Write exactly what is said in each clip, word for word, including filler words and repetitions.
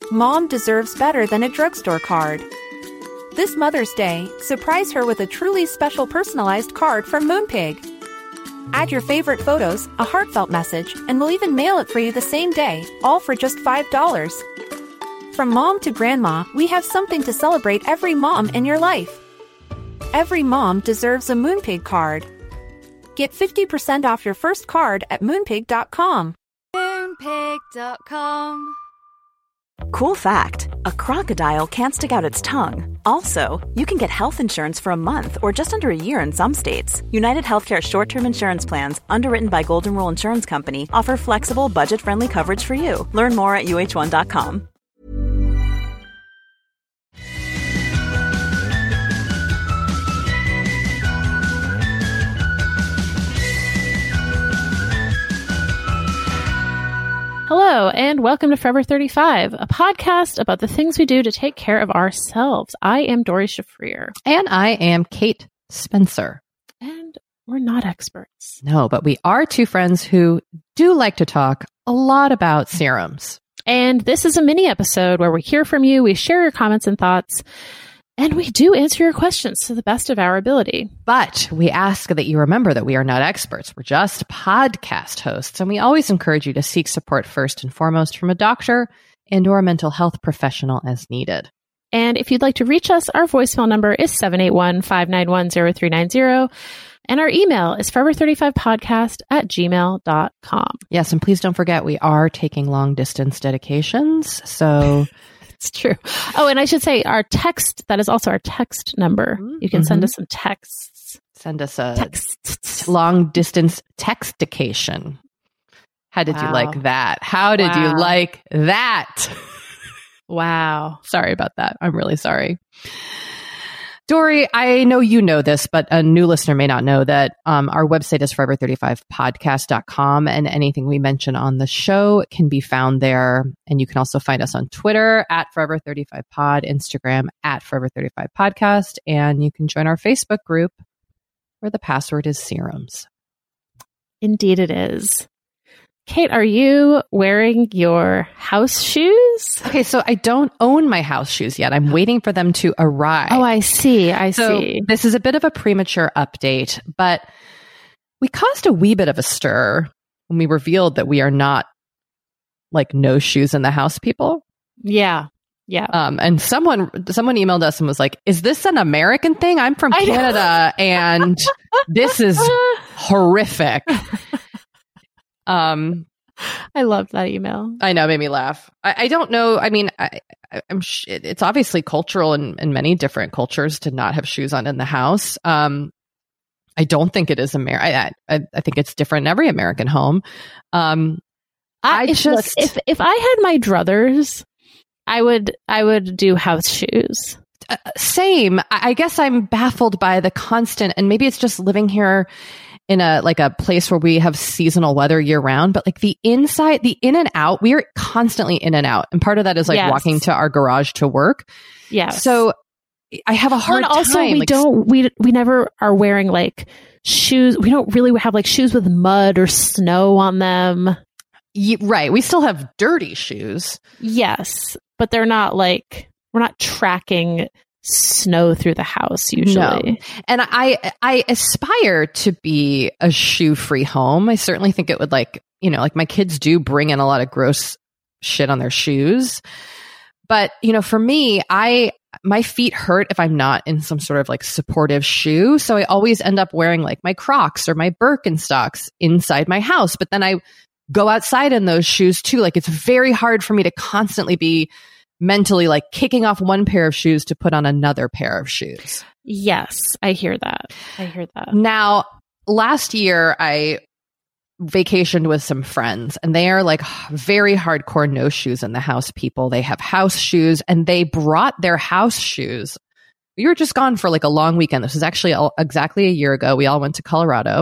Mom deserves better than a drugstore card. This Mother's Day, surprise her with a truly special personalized card from Moonpig. Add your favorite photos, a heartfelt message, and we'll even mail it for you the same day, all for just five dollars. From mom to grandma, we have something to celebrate every mom in your life. Every mom deserves a Moonpig card. Get fifty percent off your first card at moonpig dot com. moonpig dot com. Cool fact, a crocodile can't stick out its tongue. Also, you can get health insurance for a month or just under a year in some states. United Healthcare short-term insurance plans, underwritten by Golden Rule Insurance Company, offer flexible, budget-friendly coverage for you. Learn more at U H one dot com. Hello, and welcome to Forever thirty-five, a podcast about the things we do to take care of ourselves. I am Dory Shafrir. And I am Kate Spencer. And we're not experts. No, but we are two friends who do like to talk a lot about serums. And this is a mini episode where we hear from you, we share your comments and thoughts, and we do answer your questions to the best of our ability. But we ask that you remember that we are not experts. We're just podcast hosts. And we always encourage you to seek support first and foremost from a doctor and or a mental health professional as needed. And if you'd like to reach us, our voicemail number is seven eight one, five nine one, zero three nine zero. And our email is forever thirty-five podcast at gmail dot com. Yes, and please don't forget, we are taking long distance dedications. So... It's true. Oh, and I should say our text, that is also our text number. You can mm-hmm. send us some texts. Send us a texts. long distance textication. How did wow. you like that? How did wow. you like that? Wow. Sorry about that. I'm really sorry. Dory, I know you know this, but a new listener may not know that um, our website is forever thirty-five podcast dot com, and anything we mention on the show can be found there. And you can also find us on Twitter at forever thirty-five pod, Instagram at forever thirty-five podcast, and you can join our Facebook group where the password is serums. Indeed it is. Kate, are you wearing your house shoes? Okay, so I don't own my house shoes yet. I'm waiting for them to arrive. Oh, I see. I so see. This is a bit of a premature update, but we caused a wee bit of a stir when we revealed that we are not like no shoes in the house people. Yeah. Yeah. Um, and someone someone emailed us and was like, is this an American thing? I'm from Canada and this is horrific. Um, I loved that email. I know, it made me laugh. I, I don't know. I mean, I, I, I'm. Sh- it's obviously cultural in, in many different cultures to not have shoes on in the house. Um, I don't think it is American. I, I, I think it's different in every American home. Um, I, I if, just look, if if I had my druthers, I would I would do house shoes. Uh, same. I, I guess I'm baffled by the constant, and maybe it's just living here in a like a place where we have seasonal weather year round, but like the inside, the in and out, we are constantly in and out. And part of that is like yes. walking to our garage to work. Yeah. So I have a hard well, and also time. we like, don't, we, we never are wearing like shoes. We don't really have like shoes with mud or snow on them. y- right. We still have dirty shoes. Yes. But they're not like, we're not tracking snow through the house usually. No. And I I aspire to be a shoe-free home. I certainly think it would like, you know, like my kids do bring in a lot of gross shit on their shoes. But, you know, for me, I my feet hurt if I'm not in some sort of like supportive shoe. So I always end up wearing like my Crocs or my Birkenstocks inside my house. But then I go outside in those shoes too. Like it's very hard for me to constantly be mentally like kicking off one pair of shoes to put on another pair of shoes. Yes, I hear that. I hear that. Now, last year I vacationed with some friends and they are like very hardcore no shoes in the house people. They have house shoes and they brought their house shoes. We were just gone for like a long weekend. This was actually exactly a year ago. We all went to Colorado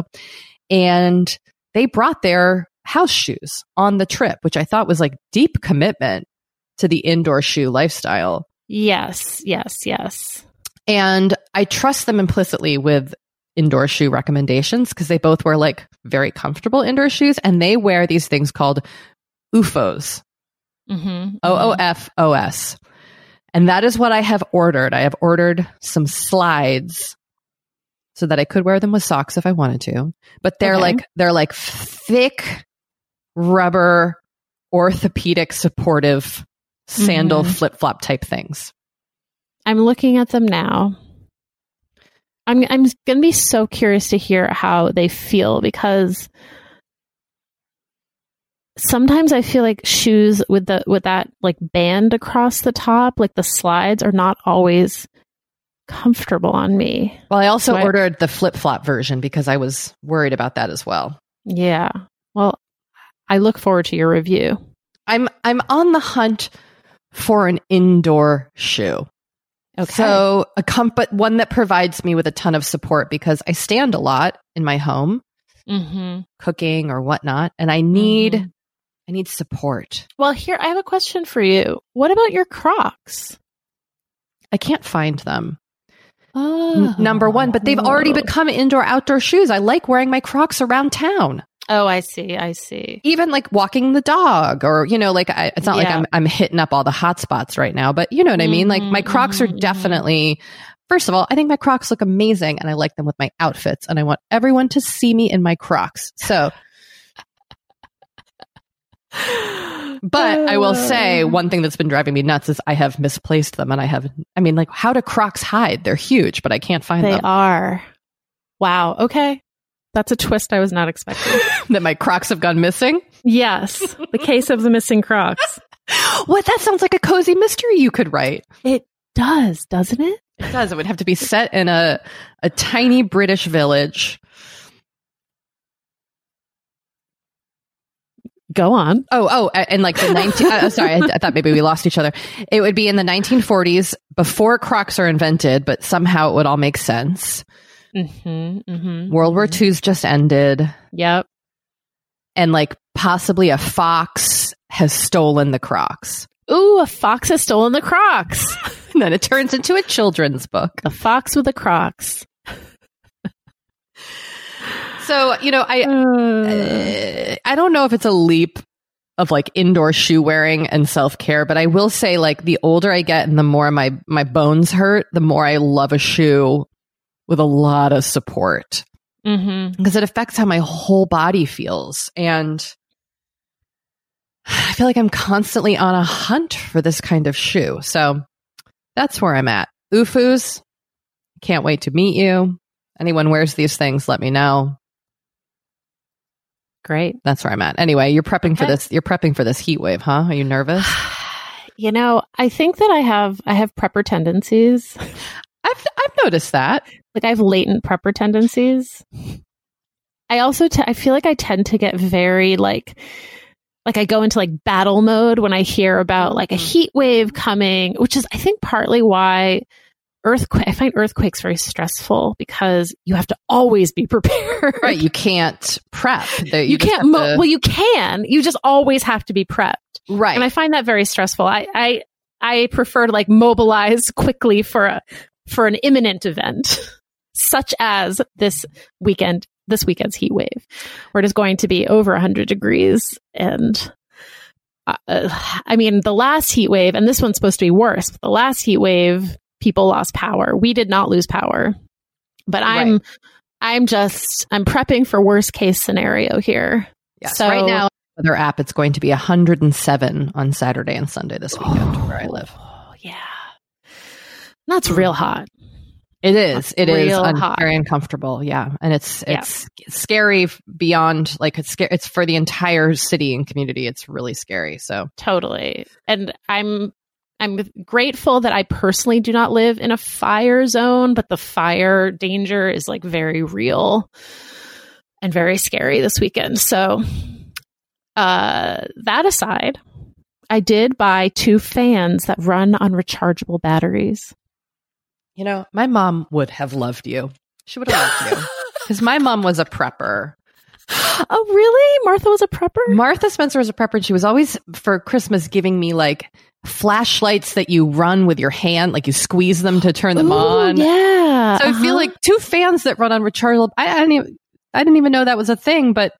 and they brought their house shoes on the trip, which I thought was like deep commitment to the indoor shoe lifestyle. Yes, yes, yes. And I trust them implicitly with indoor shoe recommendations because they both wear like very comfortable indoor shoes and they wear these things called O O F Os. Mm-hmm. O O F O S. And that is what I have ordered. I have ordered some slides so that I could wear them with socks if I wanted to. But they're Okay. like they're like thick rubber orthopedic supportive sandal Mhm. flip-flop type things. I'm looking at them now. I'm I'm going to be so curious to hear how they feel, because sometimes I feel like shoes with the with that like band across the top, like the slides, are not always comfortable on me. Well, I also So I- ordered the flip-flop version because I was worried about that as well. Yeah. Well, I look forward to your review. I'm I'm on the hunt for an indoor shoe. Okay. So a com- but one that provides me with a ton of support, because I stand a lot in my home, Mm-hmm. cooking or whatnot, and I need Mhm. I need support. Well, here I have a question for you. What about your Crocs? I can't find them. Oh. N- number one, but they've already become indoor outdoor shoes. I like wearing my Crocs around town. Oh, I see. I see. Even like walking the dog, or, you know, like I, it's not like Yeah. I'm, I'm hitting up all the hot spots right now, but you know what I mean? Like my Mhm, Crocs are mhm, mhm. definitely, first of all, I think my Crocs look amazing and I like them with my outfits, and I want everyone to see me in my Crocs. So, but I will say one thing that's been driving me nuts is I have misplaced them, and I have, I mean, like, how do Crocs hide? They're huge, but I can't find They them. are. Wow. Okay. That's a twist I was not expecting. That my Crocs have gone missing. Yes. The case of the missing Crocs. What? That sounds like a cozy mystery you could write. It does, doesn't it? It does. It would have to be set in a, a tiny British village. Go on. Oh, oh, and like the nineteen. uh, sorry, I, I thought maybe we lost each other. It would be in the nineteen forties, before Crocs are invented, but somehow it would all make sense. Mm-hmm, mm-hmm, World War Two's just ended, Yep. and like possibly a fox has stolen the Crocs. Ooh, a fox has stolen the Crocs. And then it turns into a children's book. The fox with the Crocs. So, you know, I Uh, uh, I don't know if it's a leap of like indoor shoe wearing and self-care, but I will say, like, the older I get and the more my my bones hurt, the more I love a shoe with a lot of support, mm-hmm. because it affects how my whole body feels. And I feel like I'm constantly on a hunt for this kind of shoe. So that's where I'm at. U F Us, can't wait to meet you. Anyone wears these things, let me know. Great. That's where I'm at. Anyway, you're prepping for Okay. this. You're prepping for this heat wave, huh? Are you nervous? You know, I think that I have I have prepper tendencies. I've I've noticed that. Like I have latent prepper tendencies. I also t- I feel like I tend to get very like like I go into like battle mode when I hear about like a heat wave coming, which is I think partly why earthquake I find earthquakes very stressful, because you have to always be prepared. Right. You can't prep. The- You, just can't have mo- to- well you can. You just always have to be prepped. right. And I find that very stressful. I I I prefer to like mobilize quickly for a for an imminent event, such as this weekend, this weekend's heat wave, where it is going to be over one hundred degrees. And uh, I mean, the last heat wave, and this one's supposed to be worse, but the last heat wave, people lost power. We did not lose power. But I'm, Right. I'm just, I'm prepping for worst case scenario here. Yes. So- right now, weather app, it's going to be one hundred seven on Saturday and Sunday this weekend where I live. Oh, yeah. That's real hot. It is. It is real un- hot. very uncomfortable. Yeah, and it's Yeah. it's scary beyond like it's scary. It's for the entire city and community. It's really scary. So Totally. And I'm I'm grateful that I personally do not live in a fire zone, but the fire danger is like very real and very scary this weekend. So uh that aside, I did buy two fans that run on rechargeable batteries. you know, my mom would have loved you. She would have loved you because my mom was a prepper. Oh, really? Martha was a prepper? Martha Spencer was a prepper, and she was always for Christmas giving me like flashlights that you run with your hand, like you squeeze them to turn them Ooh, on. Yeah. So I feel uh-huh. like two fans that run on rechargeable. I, I didn't even, I didn't even know that was a thing, but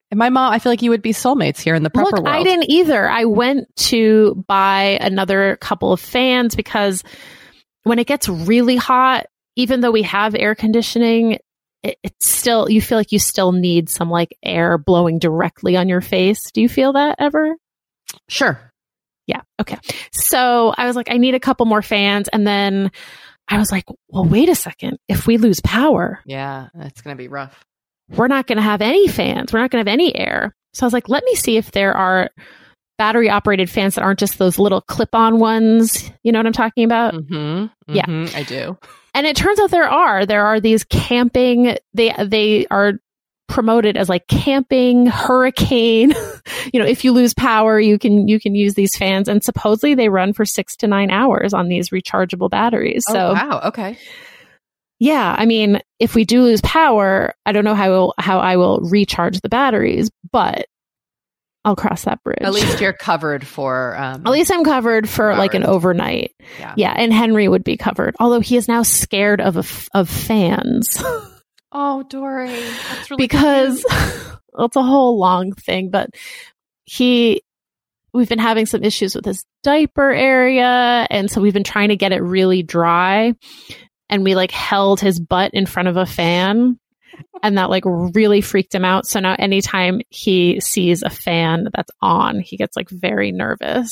And my mom, I feel like you would be soulmates here in the prepper Look, world. I didn't either. I went to buy another couple of fans because when it gets really hot, even though we have air conditioning, it, it's still, you feel like you still need some like air blowing directly on your face. Do you feel that ever? Sure. Yeah. Okay. So I was like, I need a couple more fans. And then I was like, well, wait a second. If we lose power, Yeah, it's going to be rough. we're not going to have any fans. We're not going to have any air. So I was like, let me see if there are battery operated fans that aren't just those little clip on ones. You know what I'm talking about? Mm-hmm. Yeah. Mm-hmm, I do. And it turns out there are, there are these camping, they, they are promoted as like camping, hurricane. You know, if you lose power, you can, you can use these fans, and supposedly they run for six to nine hours on these rechargeable batteries. Oh, So wow. Okay. yeah, I mean, if we do lose power, I don't know how I will, how I will recharge the batteries, but I'll cross that bridge. At least you're covered for. Um, At least I'm covered for like an hours. overnight. Yeah. Yeah, and Henry would be covered, although he is now scared of a f- of fans Oh, Dory. That's really because cute. well, it's a whole long thing. But he, we've been having some issues with his diaper area, and so we've been trying to get it really dry. And we like held his butt in front of a fan, and that like really freaked him out. So now anytime he sees a fan that's on, he gets like very nervous.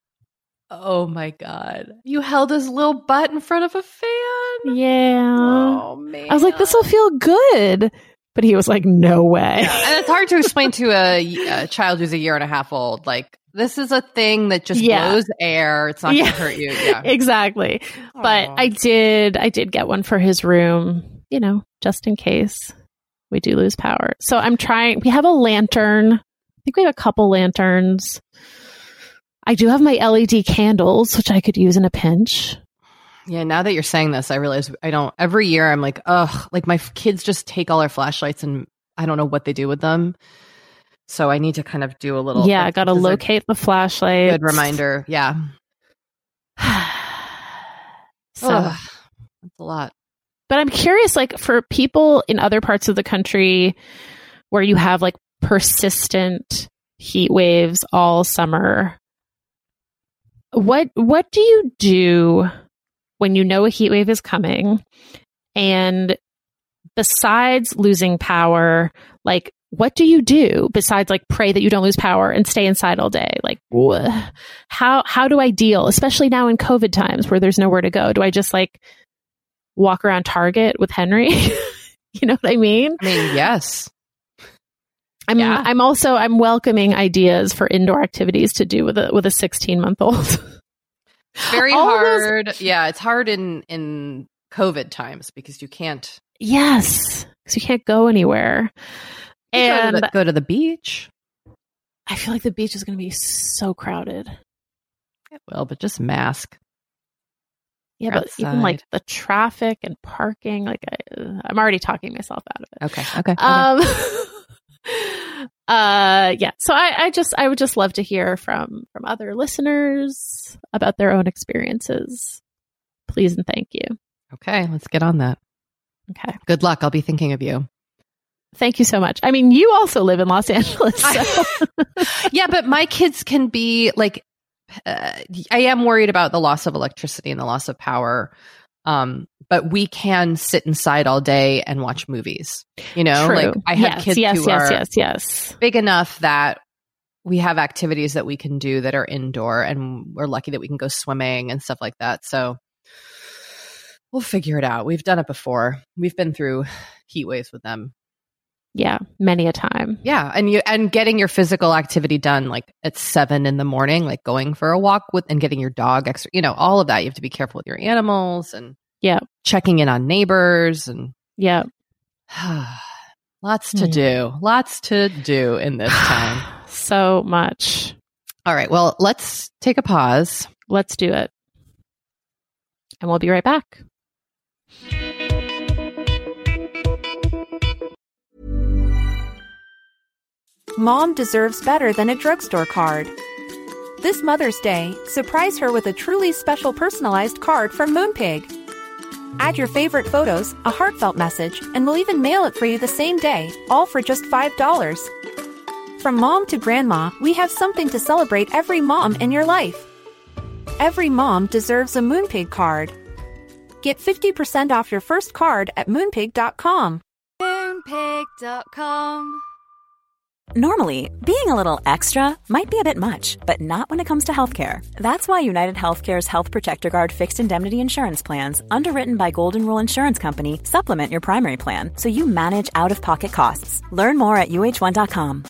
Oh my God. You held his little butt in front of a fan? Yeah. Oh man. I was like, this will feel good. But he was like, no way. And it's hard to explain to a, a child who's a year and a half old. Like, this is a thing that just Yeah. blows air. It's not Yeah. going to hurt you. Yeah. Exactly. But Aw. I did, I did get one for his room, you know, just in case we do lose power. So I'm trying, we have a lantern. I think we have a couple lanterns. I do have my L E D candles, which I could use in a pinch. Yeah, now that you're saying this, I realize I don't. Every year, I'm like, ugh, like my f- kids just take all our flashlights and I don't know what they do with them. So I need to kind of do a little. Yeah, I like, got to this is a locate the flashlight. Good reminder. Yeah. So, Ugh, that's a lot. but I'm curious, like for people in other parts of the country where you have like persistent heat waves all summer, what what do you do when you know a heat wave is coming? And besides losing power, like what do you do besides like pray that you don't lose power and stay inside all day? Like wh- how how do I deal, especially now in COVID times where there's nowhere to go? Do I just like walk around Target with Henry? You know what I mean? I mean, yes. I'm Yeah. I'm also I'm welcoming ideas for indoor activities to do with a with a sixteen month old. Very All of those- hard. Yeah, it's hard in in COVID times because you can't Yes, because you can't go anywhere. you go to And the, go to the beach. I feel like the beach is going to be so crowded. It will, but just mask. Yeah, You're but even like outside. the traffic and parking, like I, I'm already talking myself out of it. Okay. Okay. okay. Um, uh, yeah. So I, I just, I would just love to hear from from other listeners about their own experiences. Please and thank you. okay. Let's get on that. Okay. Good luck. I'll be thinking of you. Thank you so much. I mean, you also live in Los Angeles. So. Yeah, but my kids can be like, uh, I am worried about the loss of electricity and the loss of power. Um, but we can sit inside all day and watch movies. You know, True. like I have yes, kids yes, who yes, are yes, yes. big enough that we have activities that we can do that are indoor, and we're lucky that we can go swimming and stuff like that. So we'll figure it out. We've done it before. We've been through heat waves with them. Yeah, many a time. Yeah, and you and getting your physical activity done like at seven in the morning, like going for a walk with and getting your dog extra, you know, all of that. You have to be careful with your animals and Yeah, checking in on neighbors and yeah. lots to Hmm. do. Lots to do in this time. So much. All right, well, let's take a pause. Let's do it. And we'll be right back. Mom deserves better than a drugstore card. This Mother's Day, surprise her with a truly special personalized card from Moonpig. Add your favorite photos, a heartfelt message, and we'll even mail it for you the same day, all for just five dollars. From mom to grandma, we have something to celebrate every mom in your life. Every mom deserves a Moonpig card. Get fifty percent off your first card at moonpig dot com. Moonpig dot com. Normally, being a little extra might be a bit much, but not when it comes to healthcare. That's why United Healthcare's Health Protector Guard fixed indemnity insurance plans, underwritten by Golden Rule Insurance Company, supplement your primary plan so you manage out-of-pocket costs. Learn more at U H one dot com.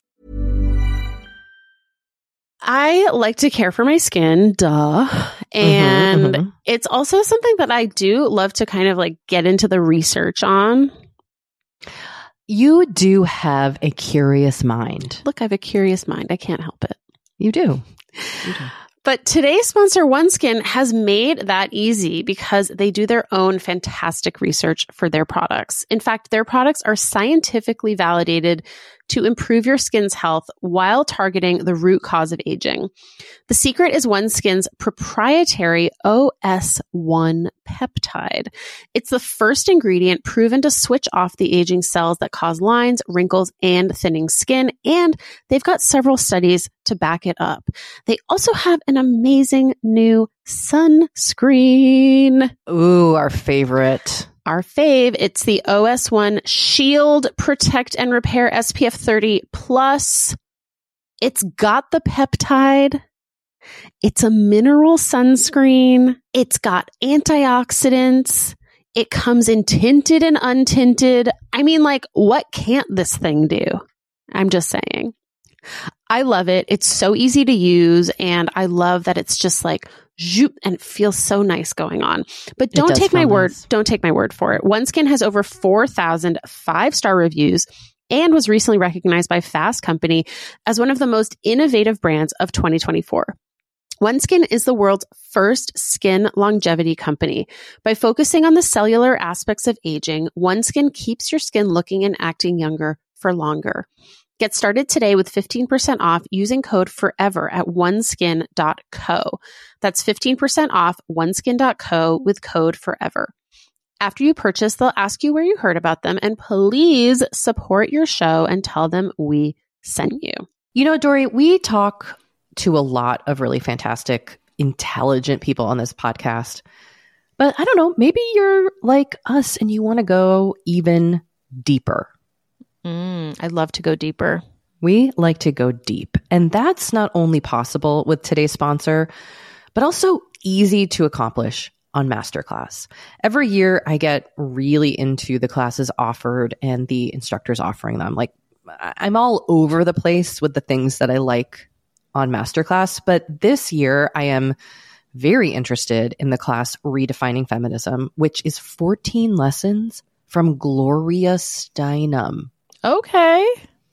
I like to care for my skin, duh. And Mm-hmm, mm-hmm. it's also something that I do love to kind of like get into the research on. You do have a curious mind. Look, I have a curious mind. I can't help it. You do. You do. But today's sponsor, OneSkin, has made that easy because they do their own fantastic research for their products. In fact, their products are scientifically validated to improve your skin's health while targeting the root cause of aging. The secret is OneSkin's proprietary O S one peptide. It's the first ingredient proven to switch off the aging cells that cause lines, wrinkles, and thinning skin, and they've got several studies to back it up. They also have an amazing new sunscreen. Ooh, our favorite. Our fave, it's the O S one Shield Protect and Repair S P F thirty plus. It's got the peptide. It's a mineral sunscreen. It's got antioxidants. It comes in tinted and untinted. I mean, like, what can't this thing do? I'm just saying. I love it. It's so easy to use, and I love that it's just like zoop, and it feels so nice going on. But don't take my word. Nice. Don't take my word for it. OneSkin has over four thousand five-star reviews and was recently recognized by Fast Company as one of the most innovative brands of twenty twenty-four. OneSkin is the world's first skin longevity company. By focusing on the cellular aspects of aging, OneSkin keeps your skin looking and acting younger for longer. Get started today with fifteen percent off using code FOREVER at oneskin dot co. That's fifteen percent off oneskin dot co with code FOREVER. After you purchase, they'll ask you where you heard about them, and please support your show and tell them we sent you. You know, Dory, we talk to a lot of really fantastic, intelligent people on this podcast. But I don't know, maybe you're like us and you want to go even deeper. Mm, I'd love to go deeper. We like to go deep. And that's not only possible with today's sponsor, but also easy to accomplish on Masterclass. Every year I get really into the classes offered and the instructors offering them. Like, I'm all over the place with the things that I like on Masterclass, but this year I am very interested in the class Redefining Feminism, which is fourteen lessons from Gloria Steinem. Okay.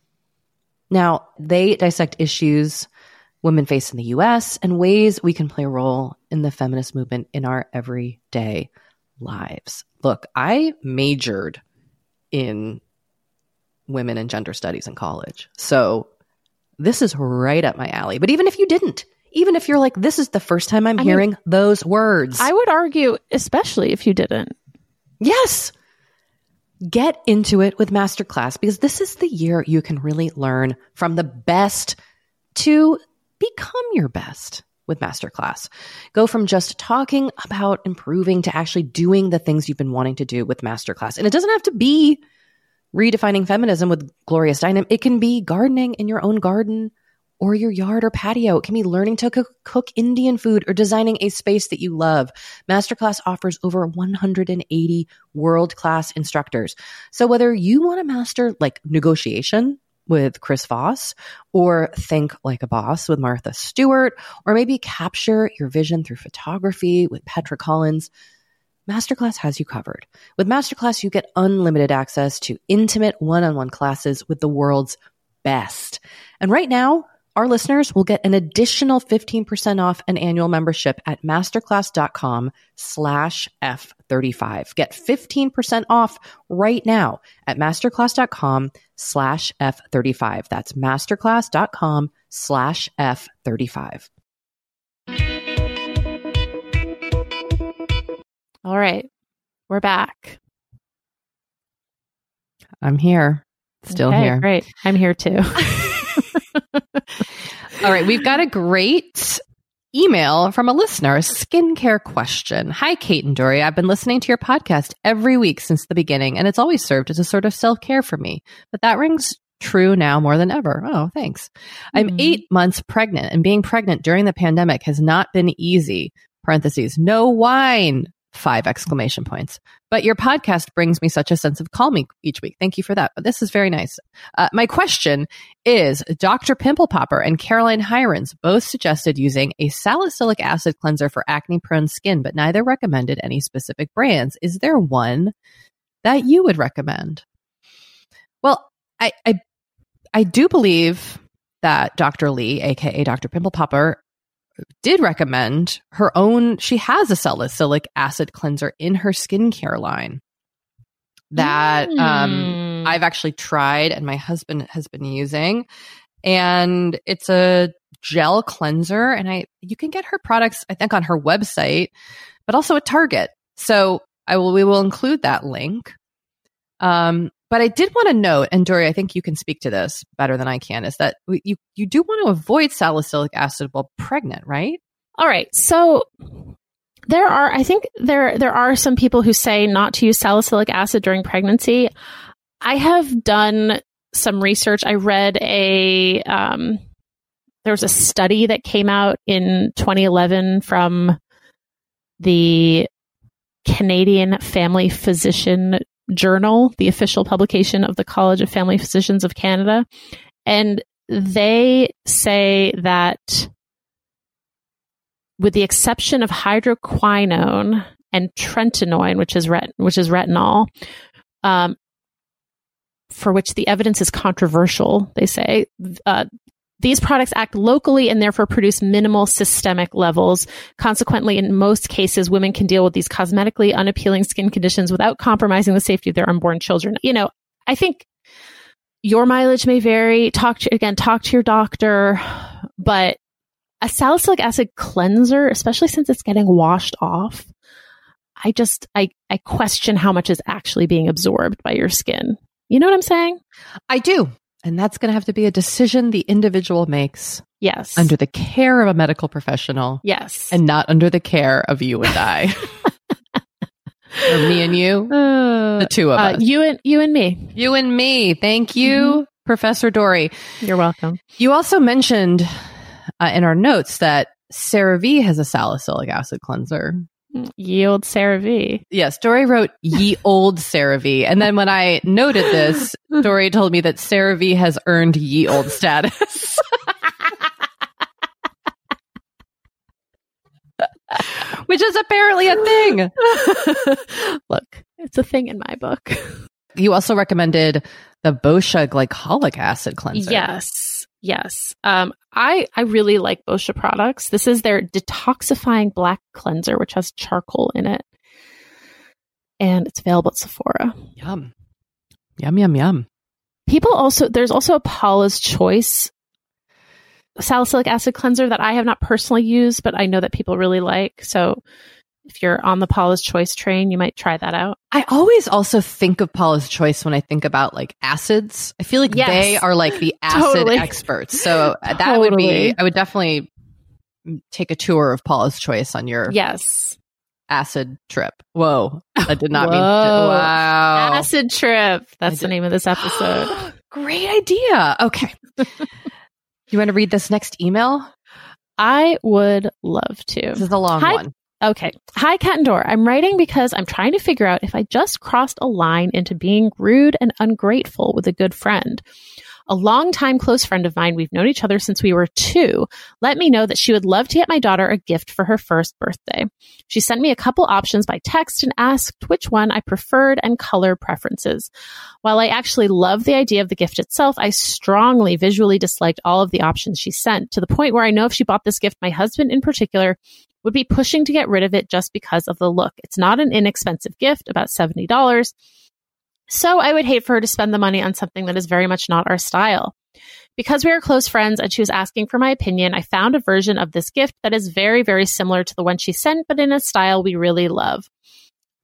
Now, they dissect issues women face in the U S and ways we can play a role in the feminist movement in our everyday lives. Look, I majored in women and gender studies in college, so this is right up my alley. But even if you didn't, even if you're like, this is the first time I'm I hearing mean, those words. I would argue, especially if you didn't. Yes. Get into it with Masterclass, because this is the year you can really learn from the best to become your best with Masterclass. Go from just talking about improving to actually doing the things you've been wanting to do with Masterclass. And it doesn't have to be redefining feminism with Gloria Steinem. It can be gardening in your own garden or your yard or patio. It can be learning to cook, cook Indian food or designing a space that you love. Masterclass offers over one hundred eighty world-class instructors. So whether you want to master like negotiation with Chris Voss, or think like a boss with Martha Stewart, or maybe capture your vision through photography with Petra Collins, Masterclass has you covered. With Masterclass, you get unlimited access to intimate one-on-one classes with the world's best. And right now, our listeners will get an additional fifteen percent off an annual membership at masterclass.com slash F35. Get fifteen percent off right now at masterclass.com slash F35. That's masterclass.com slash F35. All right. We're back. I'm here. Still Okay, here. Great. I'm here too. All right. We've got a great email from a listener, a skincare question. Hi, Kate and Doree. I've been listening to your podcast every week since the beginning, and it's always served as a sort of self-care for me. But that rings true now more than ever. Oh, thanks. I'm mm. eight months pregnant, and being pregnant during the pandemic has not been easy. Parentheses, no wine. Five exclamation points. But your podcast brings me such a sense of calming each week. Thank you for that. But this is very nice. Uh, my question is, Doctor Pimple Popper and Caroline Hirons both suggested using a salicylic acid cleanser for acne-prone skin, but neither recommended any specific brands. Is there one that you would recommend? Well, I I, I do believe that Doctor Lee, aka Doctor Pimple Popper, did recommend her own. She has a salicylic acid cleanser in her skincare line that mm. um, I've actually tried and my husband has been using. And it's a gel cleanser. And I you can get her products, I think, on her website, but also at Target. So I will we will include that link. Um, but I did want to note, and Doree, I think you can speak to this better than I can, is that we, you, you do want to avoid salicylic acid while pregnant, right? All right. So there are, I think there, there are some people who say not to use salicylic acid during pregnancy. I have done some research. I read a, um, there was a study that came out in twenty eleven from the Canadian Family Physician Journal, the official publication of the College of Family Physicians of Canada. And they say that with the exception of hydroquinone and tretinoin, which is ret- which is retinol, um, for which the evidence is controversial, they say, uh, these products act locally and therefore produce minimal systemic levels. Consequently, in most cases, women can deal with these cosmetically unappealing skin conditions without compromising the safety of their unborn children. You know, I think your mileage may vary. Talk to, again, talk to your doctor, but a salicylic acid cleanser, especially since it's getting washed off, I just, I, I question how much is actually being absorbed by your skin. You know what I'm saying? I do. And that's going to have to be a decision the individual makes. Yes. Under the care of a medical professional. Yes. And not under the care of you and I. Or me and you. Uh, the two of uh, us. You and, you and me. You and me. Thank you, mm-hmm. Professor Doree. You're welcome. You also mentioned uh, in our notes that CeraVe has a salicylic acid cleanser. Ye old CeraVe. Yes, Doree wrote ye old CeraVe. And then when I noted this, Doree told me that CeraVe has earned ye old status. Which is apparently a thing. Look, it's a thing in my book. You also recommended the Boscia glycolic acid cleanser. Yes. Yes. Um, I, I really like Boscia products. This is their detoxifying black cleanser, which has charcoal in it. And it's available at Sephora. Yum. Yum, yum, yum. People also, there's also a Paula's Choice salicylic acid cleanser that I have not personally used, but I know that people really like. So if you're on the Paula's Choice train, you might try that out. I always also think of Paula's Choice when I think about like acids. I feel like yes. they are like the acid totally. experts. So that totally. would be, I would definitely take a tour of Paula's Choice on your yes acid trip. Whoa. That did not Whoa. mean, wow. Acid trip. That's the name of this episode. Great idea. Okay. You want to read this next email? I would love to. This is a long Hi. one. Okay. Hi, Kat and Dor. I'm writing because I'm trying to figure out if I just crossed a line into being rude and ungrateful with a good friend. A longtime close friend of mine, we've known each other since we were two, let me know that she would love to get my daughter a gift for her first birthday. She sent me a couple options by text and asked which one I preferred and color preferences. While I actually love the idea of the gift itself, I strongly visually disliked all of the options she sent, to the point where I know if she bought this gift, my husband in particular would be pushing to get rid of it just because of the look. It's not an inexpensive gift, about seventy dollars. So I would hate for her to spend the money on something that is very much not our style. Because we are close friends and she was asking for my opinion, I found a version of this gift that is very, very similar to the one she sent, but in a style we really love.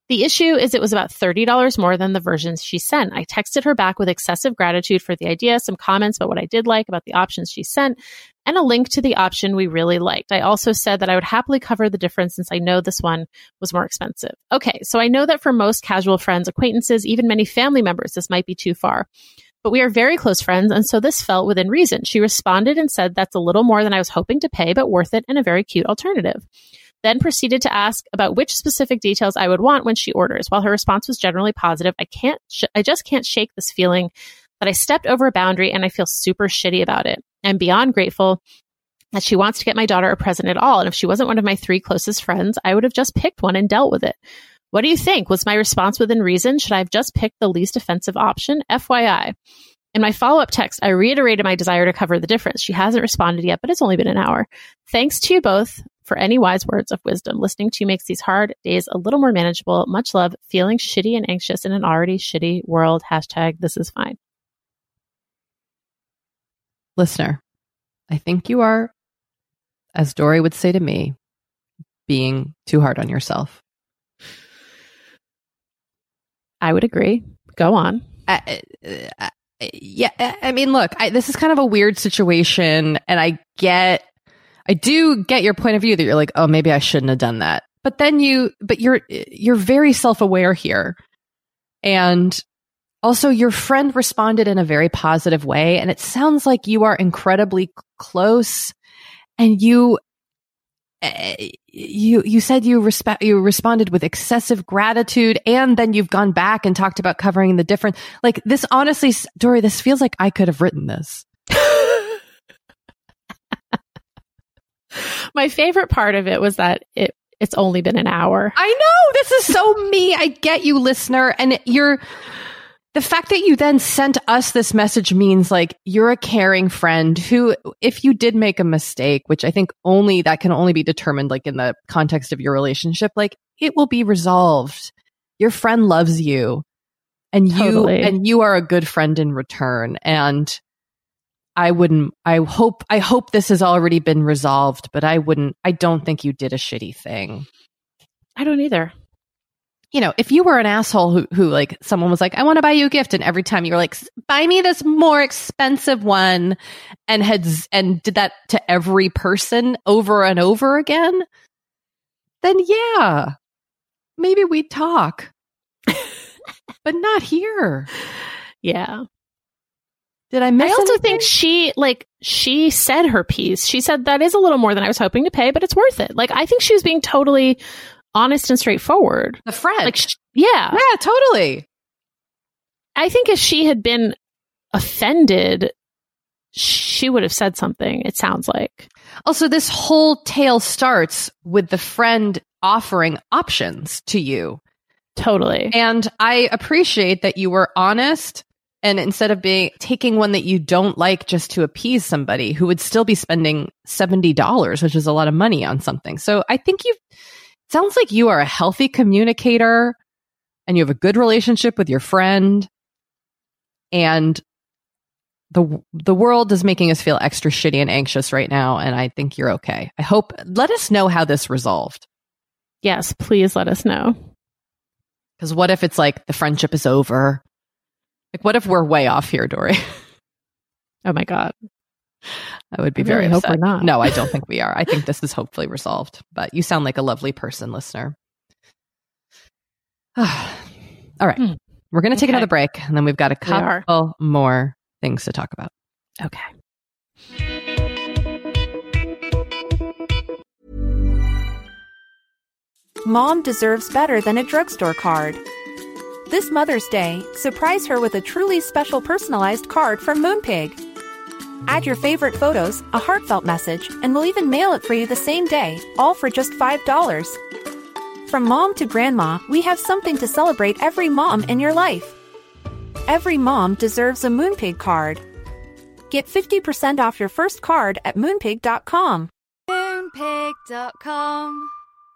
The issue is it was about thirty dollars more than the versions she sent. I texted her back with excessive gratitude for the idea, some comments about what I did like about the options she sent, and a link to the option we really liked. I also said that I would happily cover the difference since I know this one was more expensive. Okay, so I know that for most casual friends, acquaintances, even many family members, this might be too far. But we are very close friends, and so this felt within reason. She responded and said that's a little more than I was hoping to pay, but worth it and a very cute alternative. Then proceeded to ask about which specific details I would want when she orders. While her response was generally positive, I can't, sh- I just can't shake this feeling that I stepped over a boundary and I feel super shitty about it. I'm beyond grateful that she wants to get my daughter a present at all. And if she wasn't one of my three closest friends, I would have just picked one and dealt with it. What do you think? Was my response within reason? Should I have just picked the least offensive option? F Y I. In my follow-up text, I reiterated my desire to cover the difference. She hasn't responded yet, but it's only been an hour. Thanks to you both for any wise words of wisdom. Listening to you makes these hard days a little more manageable. Much love. Feeling shitty and anxious in an already shitty world. Hashtag this is fine. Listener, I think you are, as Dory would say to me, being too hard on yourself. I would agree. Go on. Uh, uh, yeah, I mean, look, I, this is kind of a weird situation, and I get, I do get your point of view that you're like, oh, maybe I shouldn't have done that. But then you, but you're, you're very self-aware here, and also your friend responded in a very positive way, and it sounds like you are incredibly close, and you, uh, you, you said you respect, you responded with excessive gratitude, and then you've gone back and talked about covering the difference. Like this, honestly, Dory, this feels like I could have written this. My favorite part of it was that it it's only been an hour. I know, this is so me. I get you, listener, and you're. The fact that you then sent us this message means like you're a caring friend who, if you did make a mistake, which I think only that can only be determined like in the context of your relationship, like it will be resolved. Your friend loves you, and Totally. you and you are a good friend in return. And I wouldn't. I hope. I hope this has already been resolved, but I wouldn't. I don't think you did a shitty thing. I don't either. You know, if you were an asshole who, who like someone was like, I want to buy you a gift, and every time you're like, buy me this more expensive one, and had and did that to every person over and over again, then yeah, maybe we'd talk, but not here. Yeah. Did I miss? I also anything? think she like she said her piece. She said that is a little more than I was hoping to pay, but it's worth it. Like I think she was being totally honest and straightforward. The friend. Like, sh- yeah. Yeah, totally. I think if she had been offended, she would have said something, it sounds like. Also, this whole tale starts with the friend offering options to you. Totally. And I appreciate that you were honest, and instead of being taking one that you don't like just to appease somebody who would still be spending seventy dollars, which is a lot of money on something. So I think you've sounds like you are a healthy communicator, and you have a good relationship with your friend, and the the world is making us feel extra shitty and anxious right now, and I think you're okay. I hope, let us know how this resolved. Yes, please let us know. Because what if it's like the friendship is over? Like, what if we're way off here, Dory? Oh my God. I would be I very really hope upset. we're not. No, I don't think we are. I think this is hopefully resolved. But you sound like a lovely person, listener. All right. Hmm. We're going to take okay. another break, and then we've got a couple more things to talk about. Okay. Mom deserves better than a drugstore card. This Mother's Day, surprise her with a truly special personalized card from Moonpig. Add your favorite photos, a heartfelt message, and we'll even mail it for you the same day, all for just five dollars. From mom to grandma, we have something to celebrate every mom in your life. Every mom deserves a Moonpig card. Get fifty percent off your first card at moonpig dot com. moonpig dot com.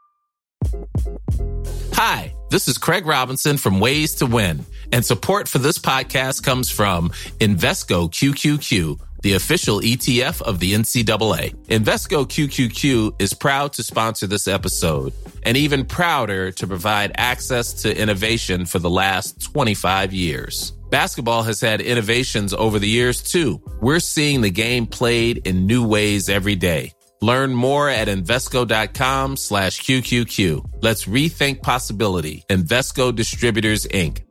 Hi, this is Craig Robinson from Ways to Win, and support for this podcast comes from Invesco Q Q Q, the official E T F of the N C double A. Invesco Q Q Q is proud to sponsor this episode, and even prouder to provide access to innovation for the last twenty-five years. Basketball has had innovations over the years, too. We're seeing the game played in new ways every day. Learn more at Invesco.com slash QQQ. Let's rethink possibility. Invesco Distributors, Incorporated.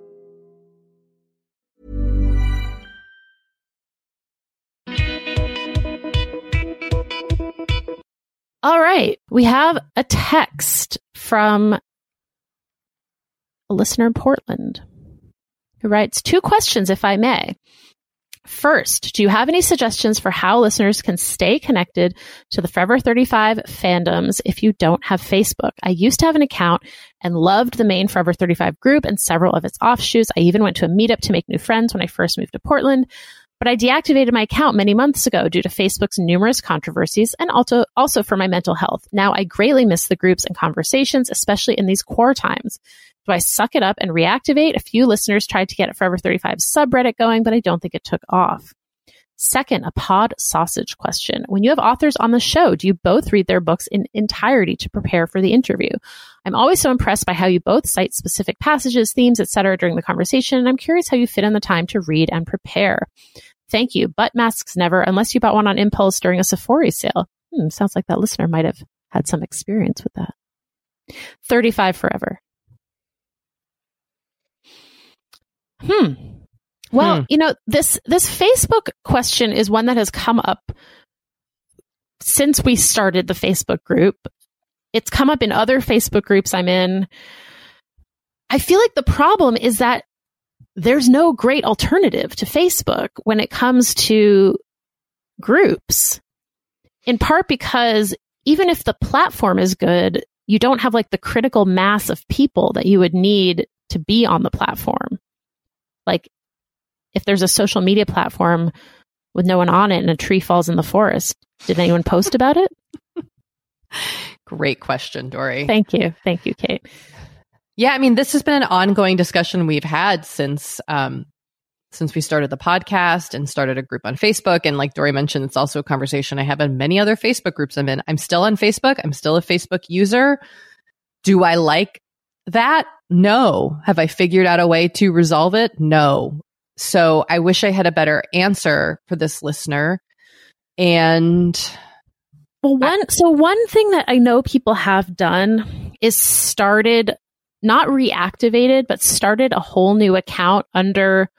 All right. We have a text from a listener in Portland who writes, two questions, if I may. First, do you have any suggestions for how listeners can stay connected to the Forever thirty-five fandoms if you don't have Facebook? I used to have an account and loved the main Forever thirty-five group and several of its offshoots. I even went to a meetup to make new friends when I first moved to Portland, but I deactivated my account many months ago due to Facebook's numerous controversies and also, also for my mental health. Now I greatly miss the groups and conversations, especially in these core times. Do I suck it up and reactivate? A few listeners tried to get a Forever thirty-five subreddit going, but I don't think it took off. Second, a pod sausage question. When you have authors on the show, do you both read their books in entirety to prepare for the interview? I'm always so impressed by how you both cite specific passages, themes, et cetera during the conversation, and I'm curious how you fit in the time to read and prepare. Thank you. Butt masks never, unless you bought one on impulse during a Sephora sale. Hmm, sounds like that listener might have had some experience with that. thirty-five forever. Hmm. Well, hmm. you know, this, this Facebook question is one that has come up since we started the Facebook group. It's come up in other Facebook groups I'm in. I feel like the problem is that there's no great alternative to Facebook when it comes to groups, in part because even if the platform is good, you don't have like the critical mass of people that you would need to be on the platform. Like, if there's a social media platform with no one on it and a tree falls in the forest, did anyone post about it? Great question, Dory. Thank you. Thank you, Kate. Yeah, I mean, this has been an ongoing discussion we've had since um, since we started the podcast and started a group on Facebook. And like Dory mentioned, it's also a conversation I have in many other Facebook groups I'm in. I'm still on Facebook. I'm still a Facebook user. Do I like that? No. Have I figured out a way to resolve it? No. So I wish I had a better answer for this listener. And well, one I, so one thing that I know people have done is started, not reactivated, but started a whole new account under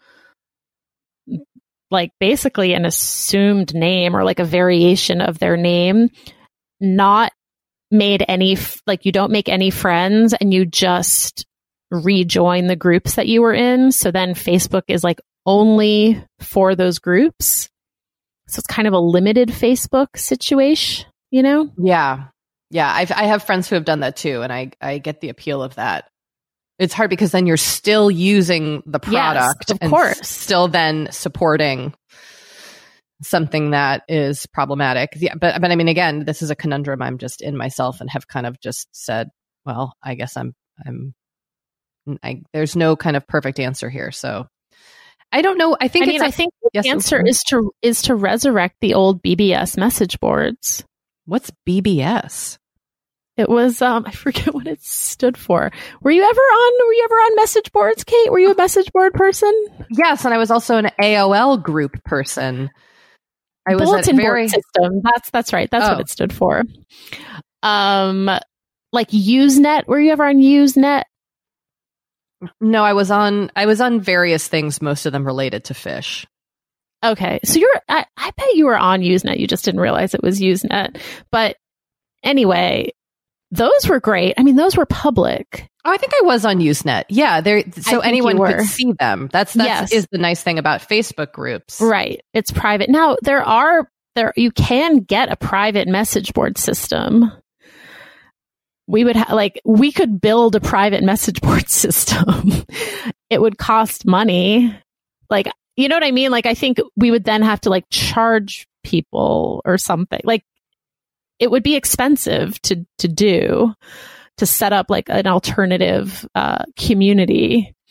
like basically an assumed name or like a variation of their name, not made any, like you don't make any friends and you just rejoin the groups that you were in. So then Facebook is like only for those groups. So it's kind of a limited Facebook situation, you know? Yeah. Yeah. I've, I have friends who have done that too. And I, I get the appeal of that. It's hard because then you're still using the product, yes, of and course, still then supporting something that is problematic. Yeah, but but I mean, again, this is a conundrum I'm just in myself and have kind of just said, well, I guess I'm I'm I, there's no kind of perfect answer here. So I don't know. I think I it's mean, a, I think the yes, answer is to is to resurrect the old B B S message boards. What's B B S? It was, um, I forget what it stood for. Were you ever on, were you ever on message boards, Kate? Were you a message board person? Yes. And I was also an A O L group person. I was Bulletin at very... board system. That's, that's right. That's oh. what it stood for. Um, like Usenet. Were you ever on Usenet? No, I was on, I was on various things, most of them related to fish. Okay. So you're, I, I bet you were on Usenet. You just didn't realize it was Usenet. But anyway, those were great. I mean, those were public. Oh, I think I was on Usenet. Yeah, there. So anyone could see them. That's that yes. is the nice thing about Facebook groups, right? It's private. Now there are there you can get a private message board system. We would ha- like we could build a private message board system. It would cost money. Like, you know what I mean? Like, I think we would then have to like charge people or something. Like, it would be expensive to, to do, to set up like an alternative uh, community.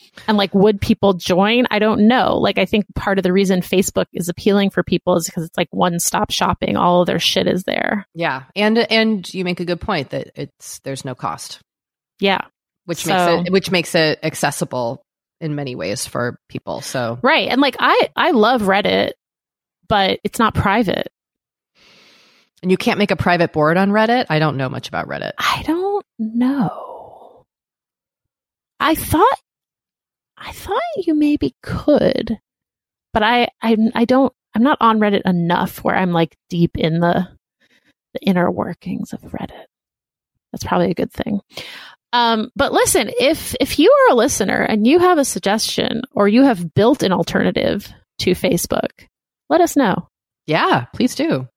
And like, would people join? I don't know. Like, I think part of the reason Facebook is appealing for people is because it's like one-stop shopping. All of their shit is there. Yeah. And, and you make a good point that it's, there's no cost. Yeah. Which so, makes it, which makes it accessible in many ways for people. So, right. And like, I, I love Reddit, but it's not private. And you can't make a private board on Reddit? I don't know much about Reddit. I don't know. I thought I thought you maybe could, but I, I I don't I'm not on Reddit enough where I'm like deep in the the inner workings of Reddit. That's probably a good thing. Um, but listen, if if you are a listener and you have a suggestion or you have built an alternative to Facebook, let us know. Yeah, please do.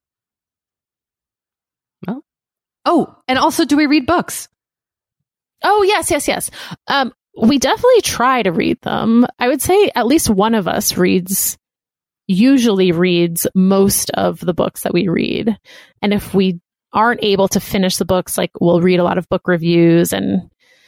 Well, oh, and also, do we read books? Oh, yes, yes, yes. Um, we definitely try to read them. I would say at least one of us reads, usually reads most of the books that we read. And if we aren't able to finish the books, like we'll read a lot of book reviews and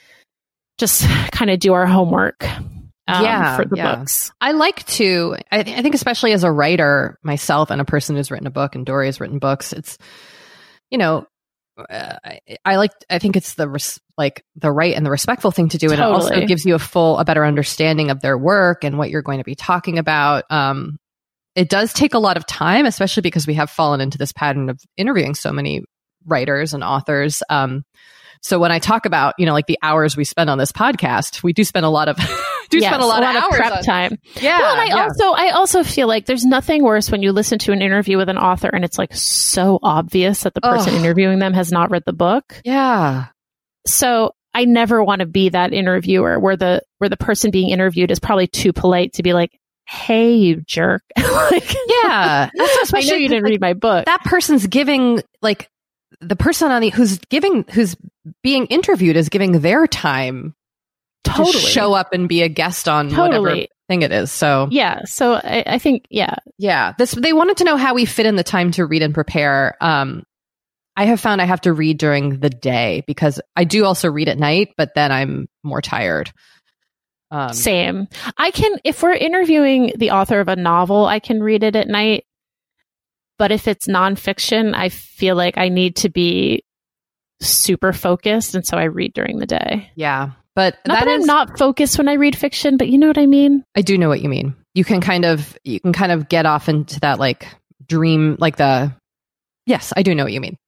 just kind of do our homework um, yeah, for the yeah. books. I like to, I, th- I think especially as a writer myself and a person who's written a book, and Dory has written books, it's, you know, Uh, I, I like. I think it's the res- like the right and the respectful thing to do, and Totally. it also gives you a full, a better understanding of their work and what you're going to be talking about. Um, it does take a lot of time, especially because we have fallen into this pattern of interviewing so many writers and authors. Um, so when I talk about, you know, like the hours we spend on this podcast, we do spend a lot of do Yes, spend a lot, a lot of, of hours prep on, time. Yeah, Well, and I yeah. also I also feel like there's nothing worse when you listen to an interview with an author and it's like so obvious that the person Ugh. interviewing them has not read the book. yeah. So I never want to be that interviewer where the where the person being interviewed is probably too polite to be like, "Hey, you jerk!" like, Yeah, that's I know you didn't like, read my book. that person's giving like the person on the who's giving who's being interviewed is giving their time Totally. to show up and be a guest on Totally. whatever thing it is. So Yeah. So I, I think, yeah. yeah, this they wanted to know how we fit in the time to read and prepare. Um, I have found I have to read during the day because I do also read at night, but then I'm more tired. Um, Same. I can, if we're interviewing the author of a novel, I can read it at night. But if it's nonfiction, I feel like I need to be super focused. And so I read during the day. yeah, but Not that, that I'm is, not focused when I read fiction, but you know what I mean? I do know what you mean. You can kind of you can kind of get off into that like dream, like the yes, I do know what you mean.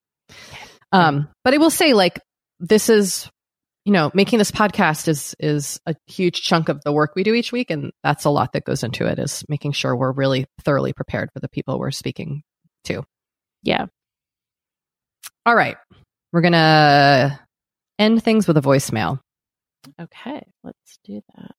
Um, but I will say, like, this is, you know, making this podcast is is a huge chunk of the work we do each week, and that's a lot that goes into it. Is making sure we're really thoroughly prepared for the people we're speaking to. Yeah. All right, we're gonna end things with a voicemail. Okay. Let's do that.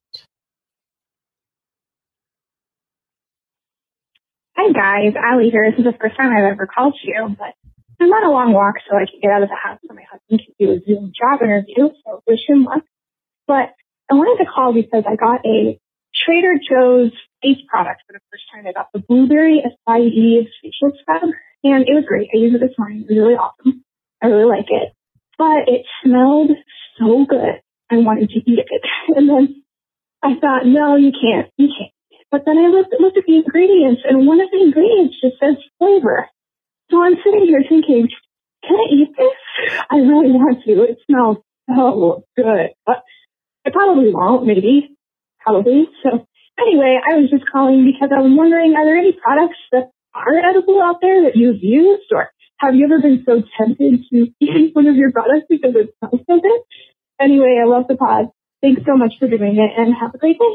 Hi guys, Allie here. This is the first time I've ever called you, but I'm on a long walk so I can get out of the house so my husband can do a Zoom job interview, so wish him luck. But I wanted to call because I got a Trader Joe's face product for the first time. I got the Blueberry Acai Eve facial scrub, and it was great. I used it this morning. It was really awesome. I really like it. But it smelled so good. I wanted to eat it. And then I thought, no, you can't. You can't. But then I looked, looked at the ingredients, and one of the ingredients just says flavor. So I'm sitting here thinking, can I eat this? I really want to. It smells so good. But I probably won't, maybe. Probably. So anyway, I was just calling because I was wondering, are there any products that are edible out there that you've used? Or have you ever been so tempted to eat one of your products because it smells so good? Anyway, I love the pod. Thanks so much for doing it, and have a great day.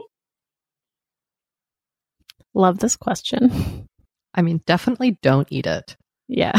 Love this question. I mean, definitely don't eat it. Yeah.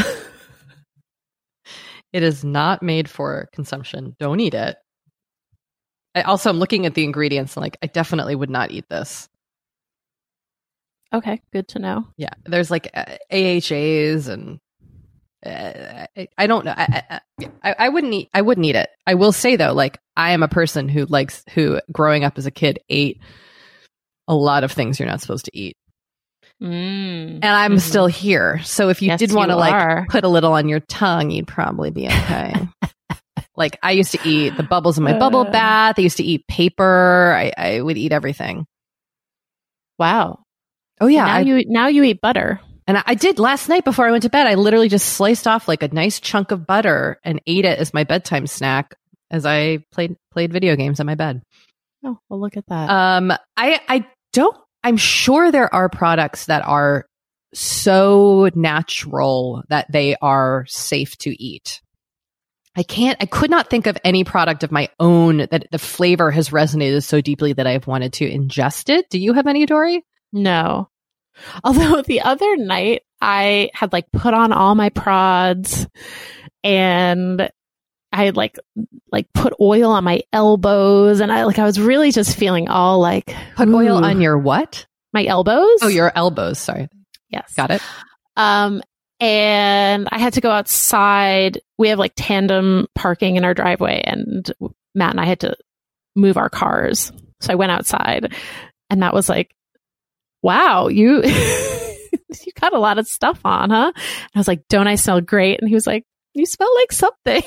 It is not made for consumption. Don't eat it. I also am looking at the ingredients and like, I definitely would not eat this. Okay. Good to know. Yeah. There's like A H As and uh, I, I don't know. I, I, I wouldn't eat, I wouldn't eat it. I will say though, like I am a person who likes, who growing up as a kid ate a lot of things you're not supposed to eat. Mm. And I'm mm-hmm. still here. So if you yes, did want to you like are. put a little on your tongue, you'd probably be okay. Like I used to eat the bubbles in my bubble Uh. bath. I used to eat paper. I, I would eat everything. Wow. Oh yeah. Now I, you now you eat butter. and I, I did last night before I went to bed. I literally just sliced off like a nice chunk of butter and ate it as my bedtime snack as I played played video games in my bed. Oh, well, look at that. Um, I I don't. I'm sure there are products that are so natural that they are safe to eat. I can't, I could not think of any product of my own that the flavor has resonated so deeply that I've wanted to ingest it. Do you have any, Dory? No. Although the other night I had like put on all my prods and I had like like put oil on my elbows and I like I was really just feeling all like Put oil ooh. on your what? My elbows. Oh, your elbows. Sorry. Yes. Got it. Um and I had to go outside. We have like tandem parking in our driveway and Matt and I had to move our cars. So I went outside and Matt was like, wow, you you got a lot of stuff on, huh? And I was like, don't I smell great? And he was like, you smell like something.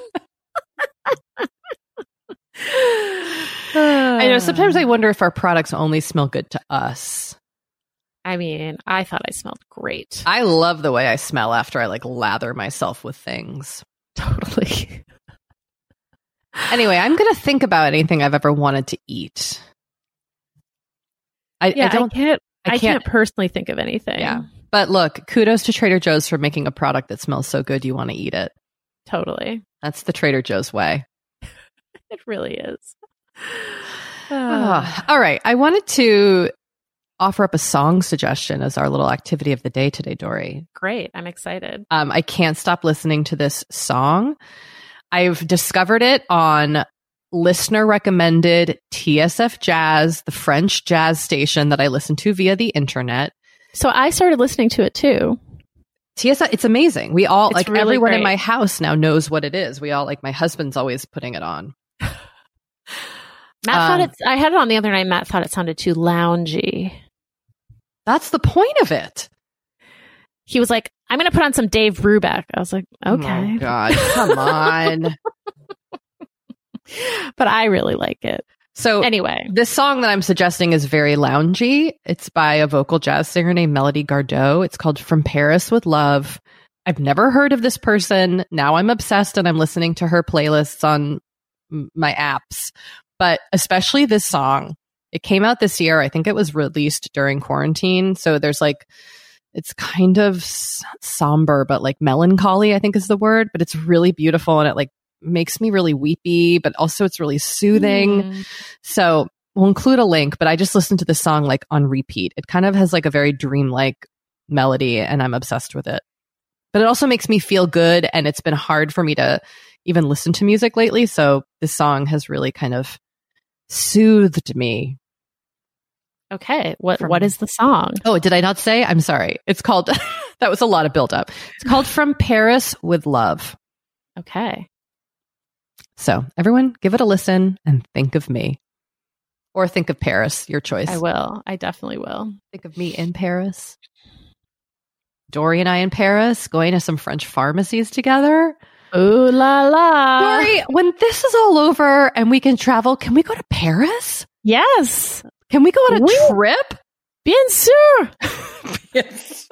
I know sometimes I wonder if our products only smell good to us. I mean, I thought I smelled great. I love the way I smell after I like lather myself with things. Totally. Anyway, I'm going to think about anything I've ever wanted to eat. I, Yeah, I I, don't, can't. I I can't- can't personally think of anything. yeah. But look, kudos to Trader Joe's for making a product that smells so good you want to eat it. Totally. That's the Trader Joe's way. It really is. Ah, all right. I wanted to offer up a song suggestion as our little activity of the day today, Dory. Great. I'm excited. Um, I can't stop listening to this song. I've discovered it on listener recommended T S F Jazz, the French jazz station that I listen to via the internet. So I started listening to it too. T S F, it's amazing. We all, It's like really everyone in great. my house now knows what it is. We all, like my husband's always putting it on. Matt Um, thought it. I had it on the other night. Matt thought it sounded too loungy. That's the point of it. He was like, "I'm going to put on some Dave Brubeck." I was like, "Okay," Oh, God, come on. but I really like it. So Anyway, this song that I'm suggesting is very loungy. It's by a vocal jazz singer named Melody Gardot. It's called From Paris with Love. I've never heard of this person. Now I'm obsessed and I'm listening to her playlists on m- my apps. But especially this song. It came out this year. I think it was released during quarantine. So there's like, it's kind of s- somber, but like melancholy, I think is the word. But it's really beautiful and it like makes me really weepy, but also it's really soothing. Mm. So we'll include a link, but I just listened to the song like on repeat. It kind of has like a very dreamlike melody and I'm obsessed with it. But it also makes me feel good and it's been hard for me to even listen to music lately. So this song has really kind of soothed me. Okay, what From- what is the song? Oh, did I not say? I'm sorry. It's called, that was a lot of build up. It's called From Paris with Love. Okay, So everyone give it a listen and think of me. Or think of Paris, your choice. I will. I definitely will. Think of me in Paris. Dory and I in Paris, going to some French pharmacies together. Ooh la la! Dory, when this is all over and we can travel, can we go to Paris? Yes, Can we go on a Oui. trip? bien sûr. Yes.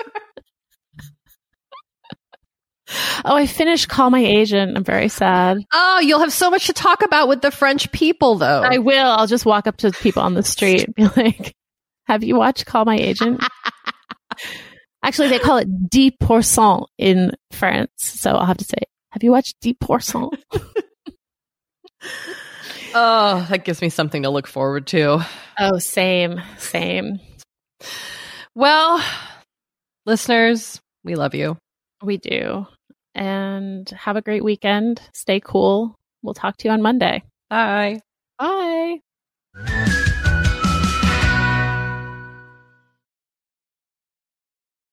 Oh, I finished Call My Agent. I'm very sad. Oh, you'll have so much to talk about with the French people, though. I will. I'll just walk up to people on the street and be like, "Have you watched Call My Agent?" Actually, they call it dix pourcent in France, so I'll have to say, "Have you watched dix pourcent?" Oh, that gives me something to look forward to. Oh, same, same. Well, listeners, we love you. We do. And have a great weekend. Stay cool. We'll talk to you on Monday. Bye. Bye.